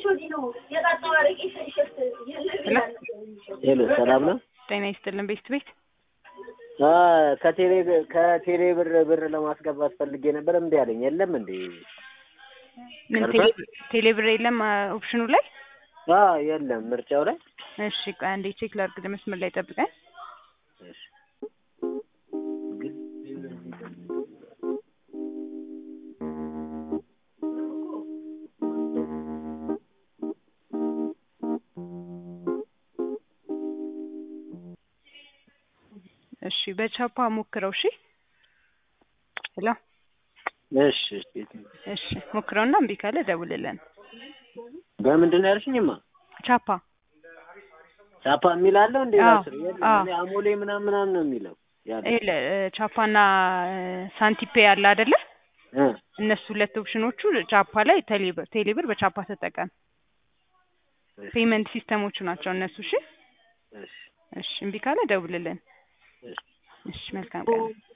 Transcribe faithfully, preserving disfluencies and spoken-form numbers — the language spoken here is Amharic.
ሄሎ ሰላም ነው ጤና ይስጥልን ቤት ቤት አ ከቴሌ ከቴሌ ብር ብር ለማስገባት ፈልጌ ነበር እንዴ ያለኝ የለም እንዴ ምን ቴሌ ቴሌ ብር የለም ኦፕሽኑ ላይ አ የለም ምርጫው ላይ እሺ ቆይ አንዴ ቼክ ላድርግ መስመር ላይ ጠብቀኝ እሺ እሺ በቻፓ ሞክረው እሺ ሄሎ እሺ እሺ ሞክረውና እምቢ ካለ ደውልልን በምንድነው ያልሽኝማ ቻፓ ቻፓ የሚል አለው እንዴ ራሱ እኔ አሞሌ ምናምን ምናምን ነው የሚለው ያለው እለ ቻፓና ሳንቲፔ ያለ አይደለ እነሱ ሁለት ኦፕሽኖቹ ቻፓ ላይ ቴሌብር ቴሌብር በቻፓ ተጠቀም ፔመንት ሲስተሞቹ ናቸው እነሱ እሺ እሺ እሺ እምቢ ካለ ደውልልን እሺ መልካም ቀን